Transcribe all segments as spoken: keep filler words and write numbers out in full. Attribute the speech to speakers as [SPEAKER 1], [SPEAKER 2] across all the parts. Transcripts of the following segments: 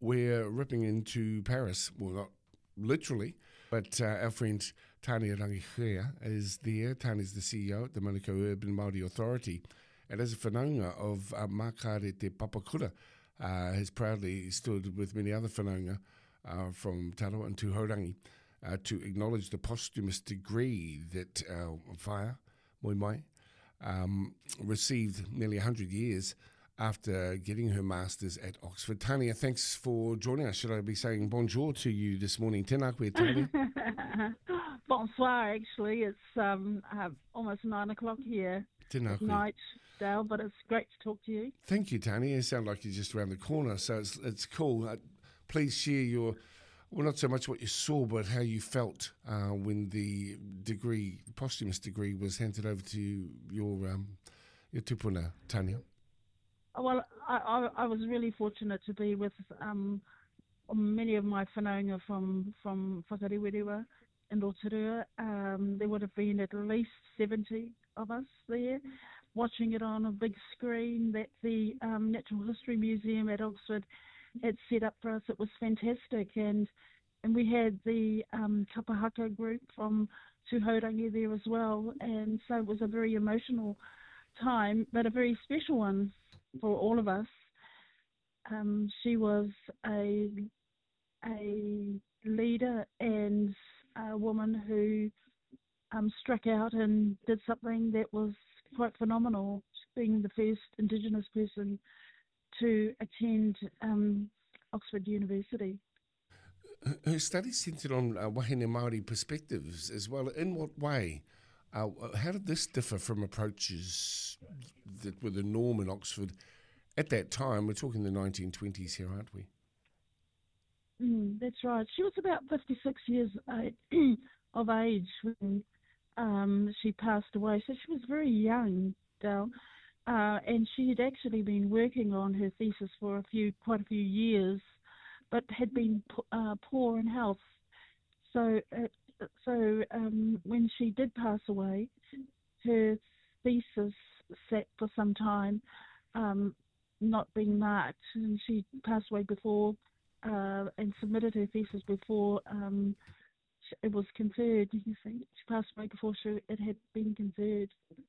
[SPEAKER 1] we're ripping into Paris. Well, not literally, but uh, our friend Tania Rangichea is there. Tania's the C E O at the Manukau Urban Māori Authority, and as a whanaunga of uh, Makare Te Papakura, uh, has proudly stood with many other whanaunga uh, from Tarawa and Tūhaurangi uh, to acknowledge the posthumous degree that uh, Whaia, Moi Mai, um, received nearly one hundred years after getting her Masters at Oxford. Tania, thanks for joining us. Should I be saying bonjour to you this morning? Tēnā koe, Tania.
[SPEAKER 2] Bonsoir, actually. It's um, uh, almost nine o'clock here
[SPEAKER 1] Tēnā
[SPEAKER 2] at
[SPEAKER 1] koe.
[SPEAKER 2] night, Dale, but it's great to talk to you.
[SPEAKER 1] Thank you, Tania. You sound like you're just around the corner, so it's, it's cool. Uh, please share your, well, not so much what you saw, but how you felt uh, when the degree, posthumous degree, was handed over to your, um, your tupuna, Tania.
[SPEAKER 2] Well, I, I, I was really fortunate to be with um, many of my whanaunga from, from Whakarewarewa and Rotorua. Um, there would have been at least seventy of us there, watching it on a big screen that the um, Natural History Museum at Oxford had set up for us. It was fantastic, and and we had the um, Kapahaka group from Tūhaurangi there as well, and so it was a very emotional time, but a very special one for all of us. Um, she was a a leader and a woman who um, struck out and did something that was quite phenomenal, being the first Indigenous person to attend um, Oxford University.
[SPEAKER 1] Her studies centred on uh, wahine Māori perspectives as well. In what way? Uh, how did this differ from approaches that were the norm in Oxford at that time? We're talking the nineteen twenties here, aren't we?
[SPEAKER 2] Mm, that's right. She was about fifty-six years of age when um, she passed away, so she was very young, Dale. Uh, and she had actually been working on her thesis for a few, quite a few years, but had been uh, poor in health. So, uh, so um, when she did pass away, her thesis sat for some time, um, not being marked, and she passed away before uh, and submitted her thesis before um, it was conferred. You think she passed away before she, it had been conferred.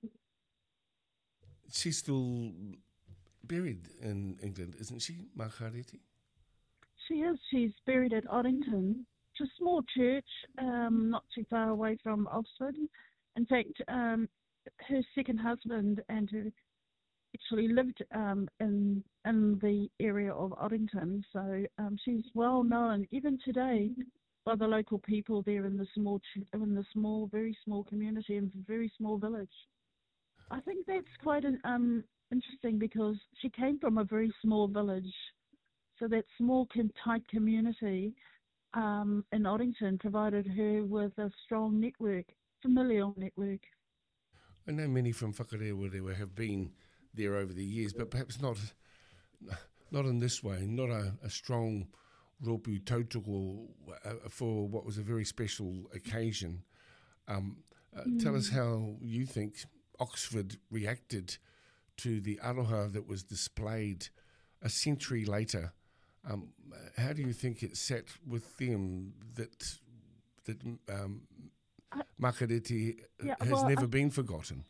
[SPEAKER 1] She's still buried in England, isn't she, Makareti?
[SPEAKER 2] She is. She's buried at Oddington. It's a small church, um, not too far away from Oxford. In fact, um, her second husband and her actually lived um, in in the area of Oddington, so um, she's well known even today by the local people there in the small, in the small, very small community and very small village. I think that's quite an, um, interesting because she came from a very small village, so that small, tight community um, in Oddington provided her with a strong network, familial network.
[SPEAKER 1] I know many from Whakarewarewa have been there over the years, but perhaps not not in this way, not a, a strong ropu tautoko uh, for what was a very special occasion. Um, uh, mm. Tell us how you think Oxford reacted to the aroha that was displayed a century later. Um, how do you think it sat with them that that um, Makareti
[SPEAKER 2] yeah,
[SPEAKER 1] has
[SPEAKER 2] well,
[SPEAKER 1] never
[SPEAKER 2] I,
[SPEAKER 1] been forgotten?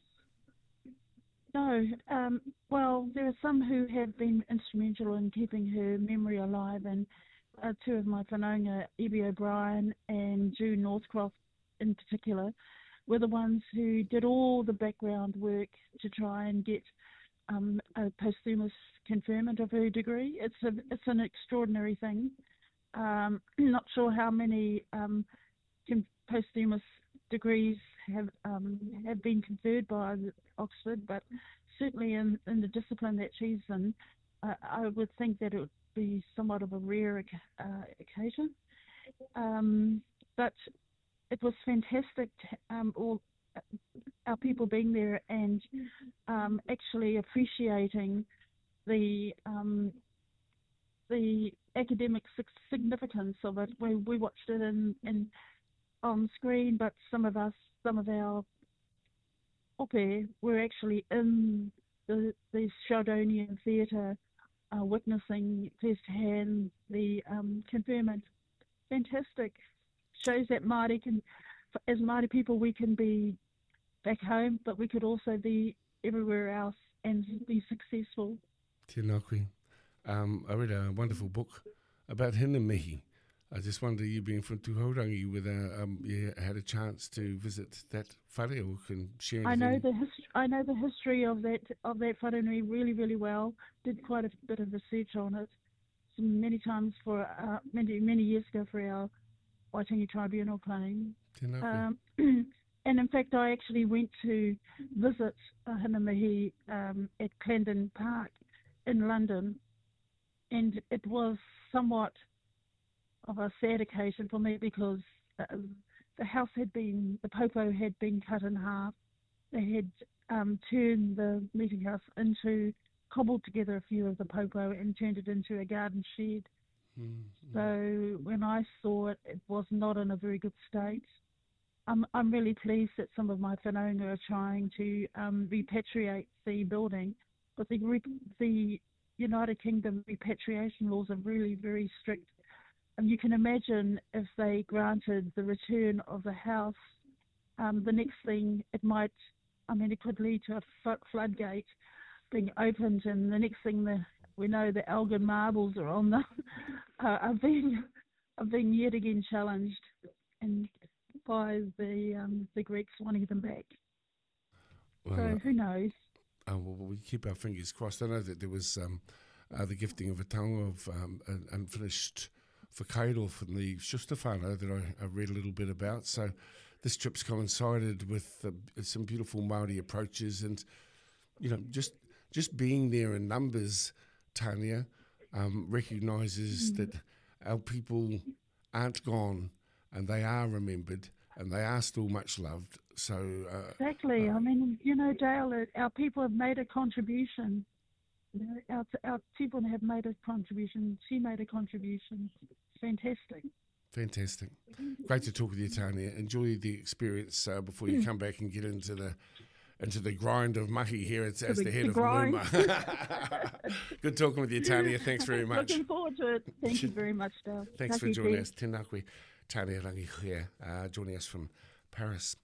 [SPEAKER 2] No, um, well, there are some who have been instrumental in keeping her memory alive, and uh, two of my whanaunga, Evie O'Brien and June Northcroft in particular, were the ones who did all the background work to try and get um, a posthumous conferment of her degree. It's a it's an extraordinary thing. Um, not sure how many um, posthumous degrees have um, have been conferred by Oxford, but certainly in, in the discipline that she's in, uh, I would think that it would be somewhat of a rare uh, occasion. Um, but it was fantastic, um, all our people being there and um, actually appreciating the um, the academic significance of it. We, we watched it in, in on screen, but some of us, some of our ope were actually in the, the Sheldonian Theatre uh, witnessing firsthand the um, conferment. Fantastic. Shows that Māori can, as Māori people, we can be back home, but we could also be everywhere else and be successful.
[SPEAKER 1] Tēnā koe. Um, I read a wonderful book about Hina Mihi. I just wonder, you being from Tūhourangi, whether um, you had a chance to visit that whare or can share anything.
[SPEAKER 2] I know the hist- I know the history of that of that wharenui really, really well. Did quite a bit of research on it many times for uh, many many years ago for our Waitangi Tribunal claim.
[SPEAKER 1] Tēnā koe.
[SPEAKER 2] Um, and in fact, I actually went to visit uh, Hina Mihi um, at Clarendon Park in London, and it was somewhat of a sad occasion for me because uh, the house had been, the popo had been cut in half. They had um, turned the meeting house into, cobbled together a few of the popo and turned it into a garden shed. Mm-hmm. So when I saw it, it was not in a very good state. I'm, I'm really pleased that some of my whanaunga are trying to um, repatriate the building, but the, the United Kingdom repatriation laws are really very strict. And you can imagine if they granted the return of the house, um, the next thing it might, I mean, it could lead to a floodgate being opened, and the next thing the, we know the Elgin marbles are on the, uh, are being are being yet again challenged, and by the um, the Greeks wanting them back. Well, so who knows?
[SPEAKER 1] Uh, well, we keep our fingers crossed. I know that there was um, uh, the gifting of a tongue of um, an unfinished whakairo from the Schuster whānau that I, I read a little bit about. So this trip's coincided with uh, some beautiful Māori approaches, and you know, just just being there in numbers, Tania, um, recognises mm. that our people aren't gone and they are remembered and they are still much loved. So uh,
[SPEAKER 2] exactly. Uh, I mean, you know, Dale, our people have made a contribution. Our, our people have made a contribution. She made a contribution. Fantastic.
[SPEAKER 1] Fantastic. Great to talk with you, Tania. Enjoy the experience uh, before you come back and get into the into the grind of mahi here as, as the, the head the of
[SPEAKER 2] grind.
[SPEAKER 1] Luma. Good talking with you, Tania. Thanks very much.
[SPEAKER 2] Looking forward to it. Thank you very much, Dale.
[SPEAKER 1] Thanks Taki for joining us. Tēnā koe, Tania Rangihuia, uh, joining us from Paris.